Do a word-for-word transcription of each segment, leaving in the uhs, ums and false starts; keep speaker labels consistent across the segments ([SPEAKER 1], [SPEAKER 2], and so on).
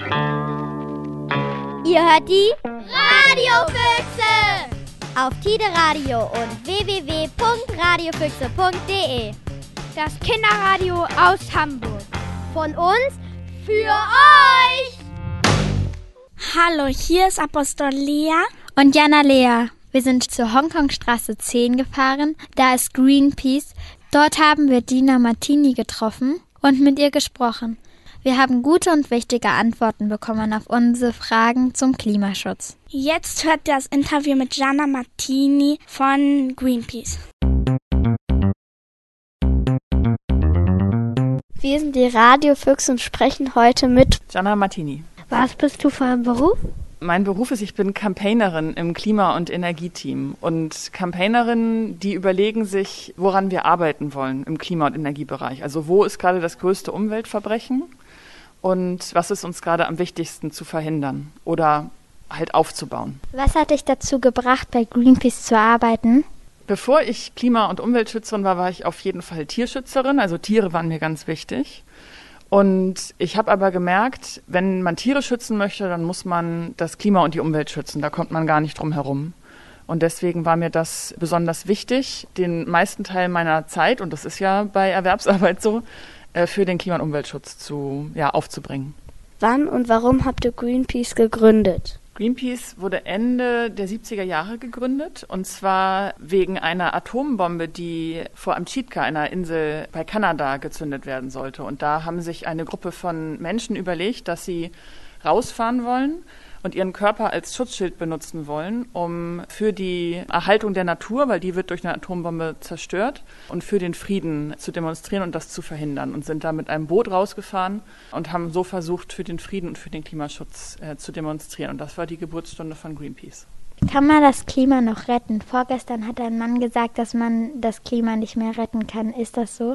[SPEAKER 1] Ihr hört die Radiofüchse auf Tide Radio und w w w punkt radiofüchse punkt d e.
[SPEAKER 2] Das Kinderradio aus Hamburg.
[SPEAKER 1] Von uns für euch.
[SPEAKER 3] Hallo, hier ist Apostel Lea
[SPEAKER 4] und Jana Lea. Wir sind zur Hongkongstraße zehn gefahren, da ist Greenpeace. Dort haben wir Dina Martini getroffen und mit ihr gesprochen. Wir haben gute und wichtige Antworten bekommen auf unsere Fragen zum Klimaschutz.
[SPEAKER 3] Jetzt hört ihr das Interview mit Jana Martini von Greenpeace.
[SPEAKER 5] Wir sind die Radiofüchse und sprechen heute mit
[SPEAKER 6] Jana Martini.
[SPEAKER 5] Was bist du für ein Beruf?
[SPEAKER 6] Mein Beruf ist, ich bin Campaignerin im Klima- und Energieteam. Und Campaignerinnen, die überlegen sich, woran wir arbeiten wollen im Klima- und Energiebereich. Also wo ist gerade das größte Umweltverbrechen und was ist uns gerade am wichtigsten zu verhindern oder halt aufzubauen.
[SPEAKER 4] Was hat dich dazu gebracht, bei Greenpeace zu arbeiten?
[SPEAKER 6] Bevor ich Klima- und Umweltschützerin war, war ich auf jeden Fall Tierschützerin. Also Tiere waren mir ganz wichtig. Und ich habe aber gemerkt, wenn man Tiere schützen möchte, dann muss man das Klima und die Umwelt schützen. Da kommt man gar nicht drum herum. Und deswegen war mir das besonders wichtig, den meisten Teil meiner Zeit, und das ist ja bei Erwerbsarbeit so, für den Klima- und Umweltschutz zu, ja, aufzubringen.
[SPEAKER 5] Wann und warum habt ihr Greenpeace gegründet?
[SPEAKER 6] Greenpeace wurde Ende der siebziger Jahre gegründet, und zwar wegen einer Atombombe, die vor Amchitka, einer Insel bei Kanada, gezündet werden sollte. Und da haben sich eine Gruppe von Menschen überlegt, dass sie rausfahren wollen und ihren Körper als Schutzschild benutzen wollen, um für die Erhaltung der Natur, weil die wird durch eine Atombombe zerstört, und für den Frieden zu demonstrieren und das zu verhindern. Und sind da mit einem Boot rausgefahren und haben so versucht, für den Frieden und für den Klimaschutz äh, zu demonstrieren. Und das war die Geburtsstunde von Greenpeace.
[SPEAKER 4] Kann man das Klima noch retten? Vorgestern hat ein Mann gesagt, dass man das Klima nicht mehr retten kann. Ist das so?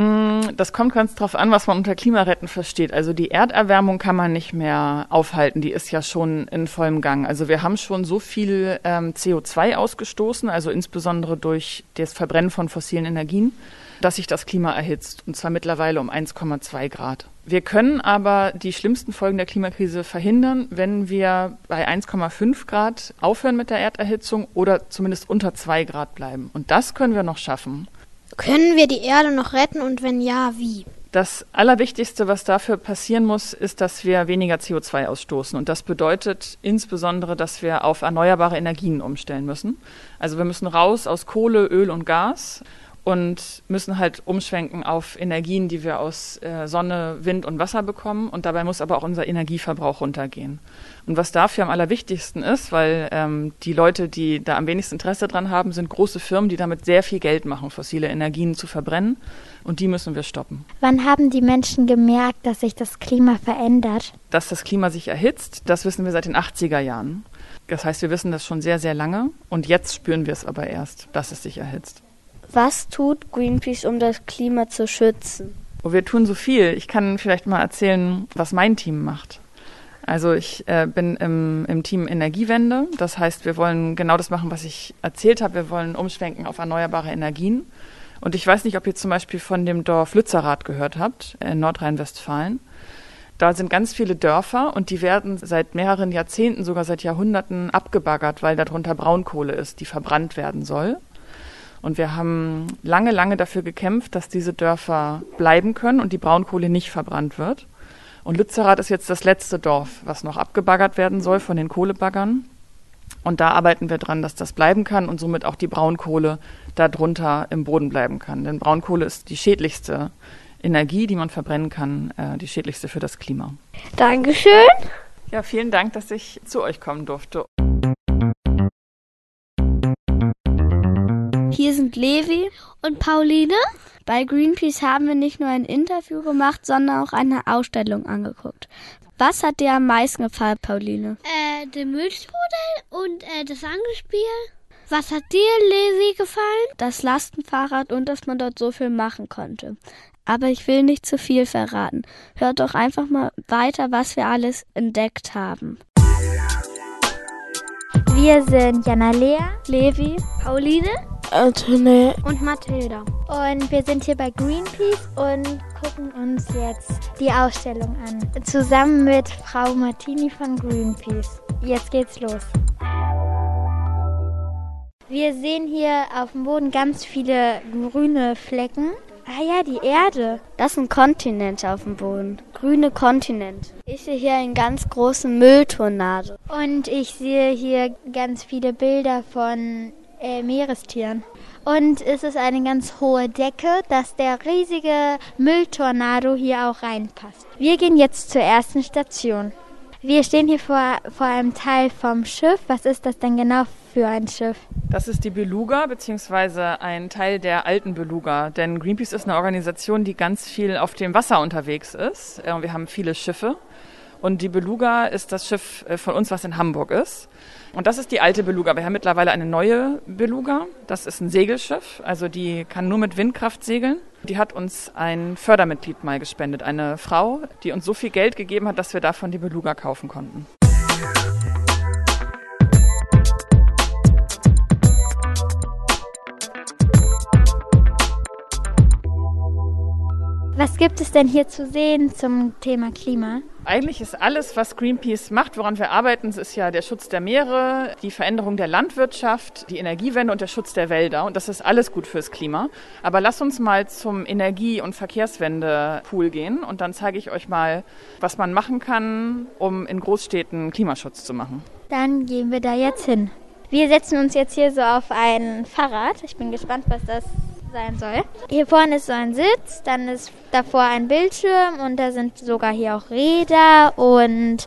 [SPEAKER 6] Das kommt ganz drauf an, was man unter Klimaretten versteht. Also die Erderwärmung kann man nicht mehr aufhalten, die ist ja schon in vollem Gang. Also wir haben schon so viel ähm, C O zwei ausgestoßen, also insbesondere durch das Verbrennen von fossilen Energien, dass sich das Klima erhitzt, und zwar mittlerweile um eins Komma zwei Grad. Wir können aber die schlimmsten Folgen der Klimakrise verhindern, wenn wir bei eins Komma fünf Grad aufhören mit der Erderhitzung oder zumindest unter zwei Grad bleiben. Und das können wir noch schaffen.
[SPEAKER 2] Können wir die Erde noch retten und wenn ja, wie?
[SPEAKER 6] Das Allerwichtigste, was dafür passieren muss, ist, dass wir weniger C O zwei ausstoßen. Und das bedeutet insbesondere, dass wir auf erneuerbare Energien umstellen müssen. Also wir müssen raus aus Kohle, Öl und Gas und müssen halt umschwenken auf Energien, die wir aus äh, Sonne, Wind und Wasser bekommen. Und dabei muss aber auch unser Energieverbrauch runtergehen. Und was dafür am allerwichtigsten ist, weil ähm, die Leute, die da am wenigsten Interesse dran haben, sind große Firmen, die damit sehr viel Geld machen, fossile Energien zu verbrennen. Und die müssen wir stoppen.
[SPEAKER 4] Wann haben die Menschen gemerkt, dass sich das Klima verändert?
[SPEAKER 6] Dass das Klima sich erhitzt, das wissen wir seit den achtziger Jahren. Das heißt, wir wissen das schon sehr, sehr lange. Und jetzt spüren wir es aber erst, dass es sich erhitzt.
[SPEAKER 5] Was tut Greenpeace, um das Klima zu schützen?
[SPEAKER 6] Oh, wir tun so viel. Ich kann vielleicht mal erzählen, was mein Team macht. Also ich äh, bin im, im Team Energiewende. Das heißt, wir wollen genau das machen, was ich erzählt habe. Wir wollen umschwenken auf erneuerbare Energien. Und ich weiß nicht, ob ihr zum Beispiel von dem Dorf Lützerath gehört habt, in Nordrhein-Westfalen. Da sind ganz viele Dörfer und die werden seit mehreren Jahrzehnten, sogar seit Jahrhunderten abgebaggert, weil darunter Braunkohle ist, die verbrannt werden soll. Und wir haben lange, lange dafür gekämpft, dass diese Dörfer bleiben können und die Braunkohle nicht verbrannt wird. Und Lützerath ist jetzt das letzte Dorf, was noch abgebaggert werden soll von den Kohlebaggern. Und da arbeiten wir dran, dass das bleiben kann und somit auch die Braunkohle darunter im Boden bleiben kann. Denn Braunkohle ist die schädlichste Energie, die man verbrennen kann, äh, die schädlichste für das Klima.
[SPEAKER 5] Dankeschön.
[SPEAKER 6] Ja, vielen Dank, dass ich zu euch kommen durfte.
[SPEAKER 3] Hier sind Levi
[SPEAKER 2] und Pauline.
[SPEAKER 3] Bei Greenpeace haben wir nicht nur ein Interview gemacht, sondern auch eine Ausstellung angeguckt. Was hat dir am meisten gefallen, Pauline?
[SPEAKER 2] Äh, der Milchstrudel und äh, das Angelspiel. Was hat dir, Levi, gefallen?
[SPEAKER 3] Das Lastenfahrrad und dass man dort so viel machen konnte. Aber ich will nicht zu viel verraten. Hört doch einfach mal weiter, was wir alles entdeckt haben.
[SPEAKER 4] Wir sind Jana Lea,
[SPEAKER 2] Levi, Pauline
[SPEAKER 7] Antoinette
[SPEAKER 2] und Mathilda.
[SPEAKER 4] Und wir sind hier bei Greenpeace und gucken uns jetzt die Ausstellung an. Zusammen mit Frau Martini von Greenpeace. Jetzt geht's los. Wir sehen hier auf dem Boden ganz viele grüne Flecken. Ah ja, die Erde.
[SPEAKER 5] Das sind Kontinente auf dem Boden. Grüne Kontinente. Ich sehe hier einen ganz großen Mülltornado.
[SPEAKER 4] Und ich sehe hier ganz viele Bilder von äh, Meerestieren. Und es ist eine ganz hohe Decke, dass der riesige Mülltornado hier auch reinpasst. Wir gehen jetzt zur ersten Station. Wir stehen hier vor, vor einem Teil vom Schiff. Was ist das denn genau für ein Schiff?
[SPEAKER 6] Das ist die Beluga, beziehungsweise ein Teil der alten Beluga. Denn Greenpeace ist eine Organisation, die ganz viel auf dem Wasser unterwegs ist. Wir haben viele Schiffe. Und die Beluga ist das Schiff von uns, was in Hamburg ist. Und das ist die alte Beluga. Wir haben mittlerweile eine neue Beluga. Das ist ein Segelschiff, also die kann nur mit Windkraft segeln. Die hat uns ein Fördermitglied mal gespendet, eine Frau, die uns so viel Geld gegeben hat, dass wir davon die Beluga kaufen konnten.
[SPEAKER 4] Was gibt es denn hier zu sehen zum Thema Klima?
[SPEAKER 6] Eigentlich ist alles, was Greenpeace macht, woran wir arbeiten, ist ja der Schutz der Meere, die Veränderung der Landwirtschaft, die Energiewende und der Schutz der Wälder. Und das ist alles gut fürs Klima. Aber lasst uns mal zum Energie- und Verkehrswende-Pool gehen. Und dann zeige ich euch mal, was man machen kann, um in Großstädten Klimaschutz zu machen.
[SPEAKER 4] Dann gehen wir da jetzt hin. Wir setzen uns jetzt hier so auf ein Fahrrad. Ich bin gespannt, was das sein soll. Hier vorne ist so ein Sitz, dann ist davor ein Bildschirm und da sind sogar hier auch Räder und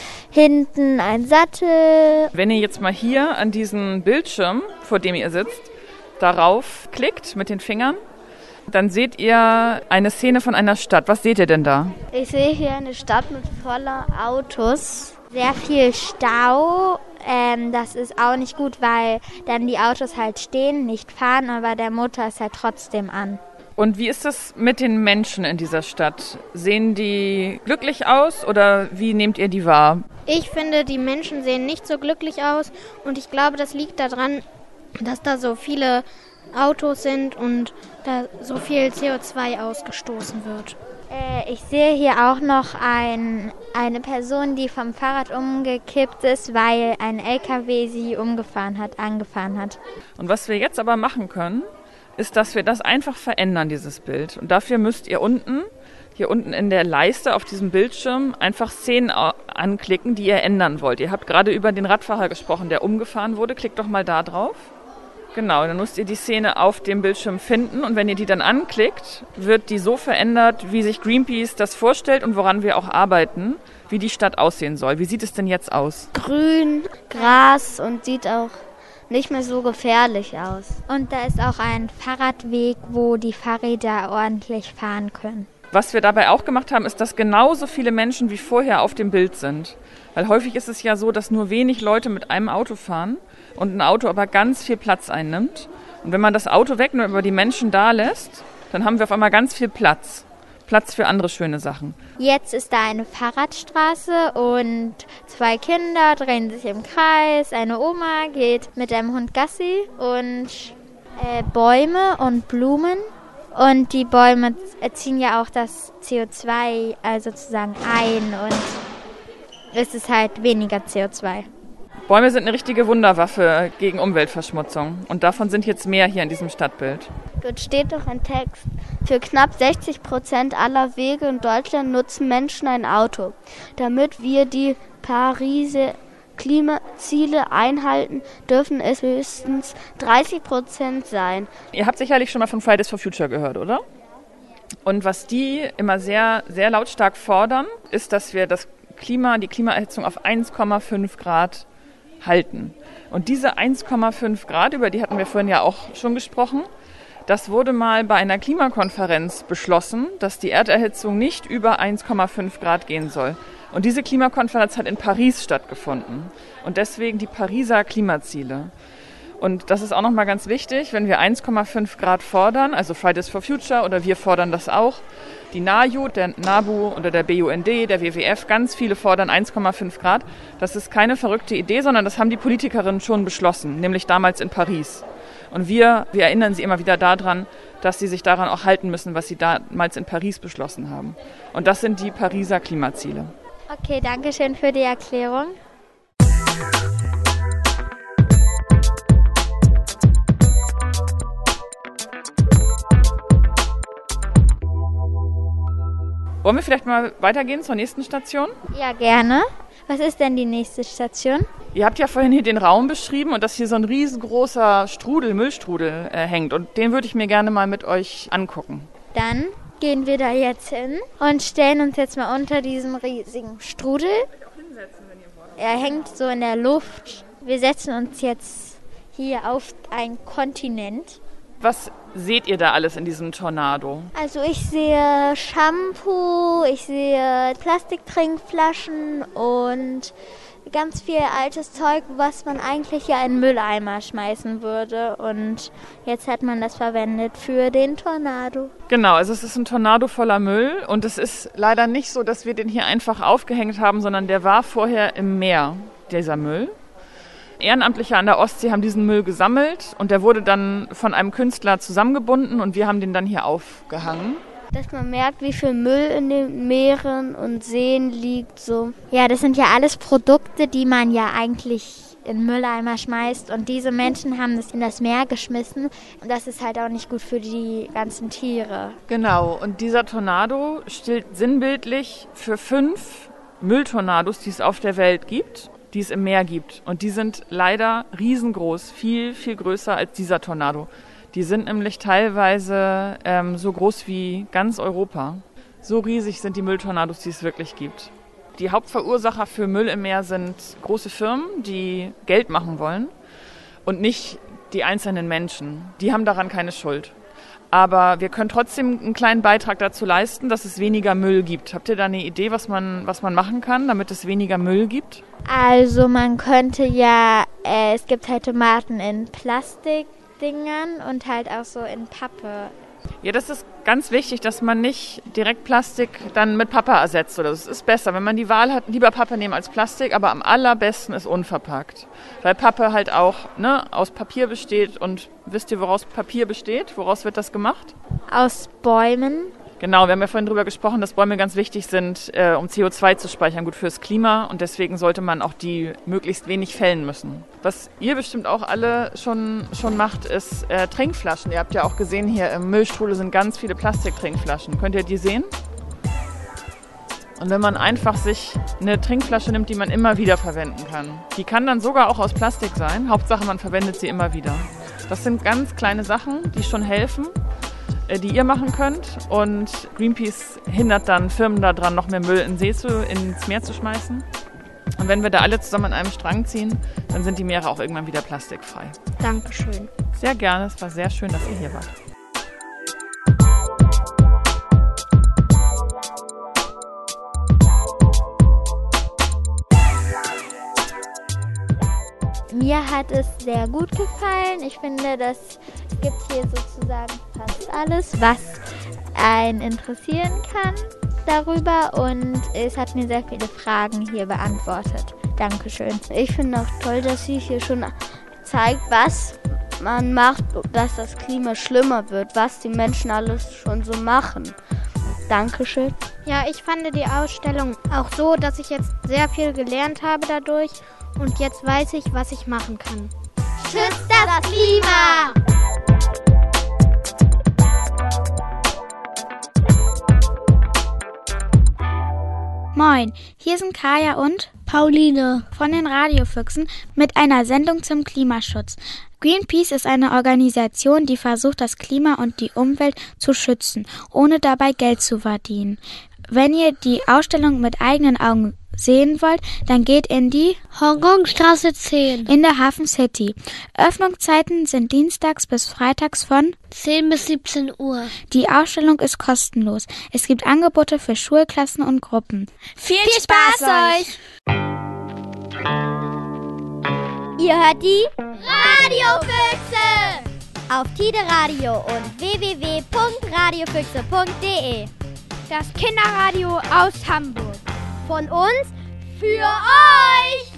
[SPEAKER 4] hinten ein Sattel.
[SPEAKER 6] Wenn ihr jetzt mal hier an diesen Bildschirm, vor dem ihr sitzt, darauf klickt mit den Fingern, dann seht ihr eine Szene von einer Stadt. Was seht ihr denn da?
[SPEAKER 5] Ich sehe hier eine Stadt mit voller Autos.
[SPEAKER 4] Sehr viel Stau. Ähm, das ist auch nicht gut, weil dann die Autos halt stehen, nicht fahren, aber der Motor ist halt trotzdem an.
[SPEAKER 6] Und wie ist das mit den Menschen in dieser Stadt? Sehen die glücklich aus oder wie nehmt ihr die wahr?
[SPEAKER 2] Ich finde, die Menschen sehen nicht so glücklich aus und ich glaube, das liegt daran, dass da so viele Autos sind und da so viel C O zwei ausgestoßen wird.
[SPEAKER 4] Äh, ich sehe hier auch noch ein, eine Person, die vom Fahrrad umgekippt ist, weil ein L K W sie umgefahren hat, angefahren hat.
[SPEAKER 6] Und was wir jetzt aber machen können, ist, dass wir das einfach verändern, dieses Bild. Und dafür müsst ihr unten, hier unten in der Leiste auf diesem Bildschirm, einfach Szenen anklicken, die ihr ändern wollt. Ihr habt gerade über den Radfahrer gesprochen, der umgefahren wurde. Klickt doch mal da drauf. Genau, dann müsst ihr die Szene auf dem Bildschirm finden und wenn ihr die dann anklickt, wird die so verändert, wie sich Greenpeace das vorstellt und woran wir auch arbeiten, wie die Stadt aussehen soll. Wie sieht es denn jetzt aus?
[SPEAKER 5] Grün, Gras und sieht auch nicht mehr so gefährlich aus.
[SPEAKER 4] Und da ist auch ein Fahrradweg, wo die Fahrräder ordentlich fahren können.
[SPEAKER 6] Was wir dabei auch gemacht haben, ist, dass genauso viele Menschen wie vorher auf dem Bild sind. Weil häufig ist es ja so, dass nur wenig Leute mit einem Auto fahren und ein Auto aber ganz viel Platz einnimmt. Und wenn man das Auto wegnimmt, aber die Menschen da lässt, dann haben wir auf einmal ganz viel Platz. Platz für andere schöne Sachen.
[SPEAKER 4] Jetzt ist da eine Fahrradstraße und zwei Kinder drehen sich im Kreis. Eine Oma geht mit einem Hund Gassi und äh, Bäume und Blumen. Und die Bäume ziehen ja auch das C O zwei also sozusagen ein und es ist halt weniger C O zwei.
[SPEAKER 6] Bäume sind eine richtige Wunderwaffe gegen Umweltverschmutzung. Und davon sind jetzt mehr hier in diesem Stadtbild.
[SPEAKER 5] Dort steht doch ein Text. Für knapp sechzig Prozent aller Wege in Deutschland nutzen Menschen ein Auto. Damit wir die Pariser Klimaziele einhalten, dürfen es höchstens dreißig Prozent sein.
[SPEAKER 6] Ihr habt sicherlich schon mal von Fridays for Future gehört, oder? Und was die immer sehr, sehr lautstark fordern, ist, dass wir das Klima, die Klimaerhitzung auf eins Komma fünf Grad halten. Und diese eins Komma fünf Grad, über die hatten wir vorhin ja auch schon gesprochen, das wurde mal bei einer Klimakonferenz beschlossen, dass die Erderhitzung nicht über eins Komma fünf Grad gehen soll. Und diese Klimakonferenz hat in Paris stattgefunden. Und deswegen die Pariser Klimaziele. Und das ist auch nochmal ganz wichtig, wenn wir eins Komma fünf Grad fordern, also Fridays for Future oder wir fordern das auch, die NAJU, der NABU oder der B U N D, der W W F, ganz viele fordern eins Komma fünf Grad. Das ist keine verrückte Idee, sondern das haben die Politikerinnen schon beschlossen, nämlich damals in Paris. Und wir, wir erinnern sie immer wieder daran, dass sie sich daran auch halten müssen, was sie damals in Paris beschlossen haben. Und das sind die Pariser Klimaziele.
[SPEAKER 4] Okay, danke schön für die Erklärung.
[SPEAKER 6] Wollen wir vielleicht mal weitergehen zur nächsten Station?
[SPEAKER 4] Ja, gerne. Was ist denn die nächste Station?
[SPEAKER 6] Ihr habt ja vorhin hier den Raum beschrieben und dass hier so ein riesengroßer Strudel, Müllstrudel äh, hängt. Und den würde ich mir gerne mal mit euch angucken.
[SPEAKER 4] Dann gehen wir da jetzt hin und stellen uns jetzt mal unter diesem riesigen Strudel. Er hängt so in der Luft. Wir setzen uns jetzt hier auf einen Kontinent.
[SPEAKER 6] Was seht ihr da alles in diesem Tornado?
[SPEAKER 2] Also ich sehe Shampoo, ich sehe Plastiktrinkflaschen und ganz viel altes Zeug, was man eigentlich ja in den Mülleimer schmeißen würde. Und jetzt hat man das verwendet für den Tornado.
[SPEAKER 6] Genau, also es ist ein Tornado voller Müll und es ist leider nicht so, dass wir den hier einfach aufgehängt haben, sondern der war vorher im Meer, dieser Müll. Ehrenamtliche an der Ostsee haben diesen Müll gesammelt und der wurde dann von einem Künstler zusammengebunden und wir haben den dann hier aufgehangen.
[SPEAKER 5] Dass man merkt, wie viel Müll in den Meeren und Seen liegt. So.
[SPEAKER 4] Ja, das sind ja alles Produkte, die man ja eigentlich in den Mülleimer schmeißt. Und diese Menschen haben das in das Meer geschmissen. Und das ist halt auch nicht gut für die ganzen Tiere.
[SPEAKER 6] Genau, und dieser Tornado steht sinnbildlich für fünf Mülltornados, die es auf der Welt gibt, die es im Meer gibt. Und die sind leider riesengroß, viel, viel größer als dieser Tornado. Die sind nämlich teilweise ähm, so groß wie ganz Europa. So riesig sind die Mülltornados, die es wirklich gibt. Die Hauptverursacher für Müll im Meer sind große Firmen, die Geld machen wollen und nicht die einzelnen Menschen. Die haben daran keine Schuld. Aber wir können trotzdem einen kleinen Beitrag dazu leisten, dass es weniger Müll gibt. Habt ihr da eine Idee, was man, was man machen kann, damit es weniger Müll gibt?
[SPEAKER 4] Also man könnte ja, äh, es gibt halt Tomaten in Plastikdingern und halt auch so in Pappe.
[SPEAKER 6] Ja, das ist ganz wichtig, dass man nicht direkt Plastik dann mit Pappe ersetzt. Oder das ist besser, wenn man die Wahl hat, lieber Pappe nehmen als Plastik, aber am allerbesten ist unverpackt. Weil Pappe halt auch ne, aus Papier besteht und wisst ihr, woraus Papier besteht? Woraus wird das gemacht?
[SPEAKER 4] Aus Bäumen.
[SPEAKER 6] Genau, wir haben ja vorhin darüber gesprochen, dass Bäume ganz wichtig sind, äh, um C O zwei zu speichern, gut fürs Klima und deswegen sollte man auch die möglichst wenig fällen müssen. Was ihr bestimmt auch alle schon, schon macht, ist äh, Trinkflaschen. Ihr habt ja auch gesehen, hier im Müllstrudel sind ganz viele Plastiktrinkflaschen. Könnt ihr die sehen? Und wenn man einfach sich eine Trinkflasche nimmt, die man immer wieder verwenden kann, die kann dann sogar auch aus Plastik sein, Hauptsache man verwendet sie immer wieder. Das sind ganz kleine Sachen, die schon helfen, die ihr machen könnt und Greenpeace hindert dann Firmen daran, noch mehr Müll in See zu, ins Meer zu schmeißen. Und wenn wir da alle zusammen an einem Strang ziehen, dann sind die Meere auch irgendwann wieder plastikfrei.
[SPEAKER 2] Dankeschön.
[SPEAKER 6] Sehr gerne, es war sehr schön, dass ihr hier wart.
[SPEAKER 2] Mir hat es sehr gut gefallen. Ich finde, das gibt hier sozusagen fast alles, was einen interessieren kann darüber. Und es hat mir sehr viele Fragen hier beantwortet. Dankeschön.
[SPEAKER 5] Ich finde auch toll, dass sie hier schon zeigt, was man macht, dass das Klima schlimmer wird, was die Menschen alles schon so machen. Dankeschön.
[SPEAKER 2] Ja, ich fand die Ausstellung auch so, dass ich jetzt sehr viel gelernt habe dadurch. Und jetzt weiß ich, was ich machen kann.
[SPEAKER 1] Schützt das Klima!
[SPEAKER 4] Moin, hier sind Kaya und Pauline von den Radiofüchsen mit einer Sendung zum Klimaschutz. Greenpeace ist eine Organisation, die versucht, das Klima und die Umwelt zu schützen, ohne dabei Geld zu verdienen. Wenn ihr die Ausstellung mit eigenen Augen sehen wollt, dann geht in die
[SPEAKER 2] Hongkongstraße zehn
[SPEAKER 4] in der Hafen City. Öffnungszeiten sind dienstags bis freitags von
[SPEAKER 2] zehn bis siebzehn Uhr.
[SPEAKER 4] Die Ausstellung ist kostenlos. Es gibt Angebote für Schulklassen und Gruppen.
[SPEAKER 1] Viel, Viel Spaß, Spaß euch! Ihr hört die Radiofüchse auf Tide Radio und w w w punkt radiofüchse punkt de.
[SPEAKER 2] Das Kinderradio aus Hamburg.
[SPEAKER 1] Von uns für euch!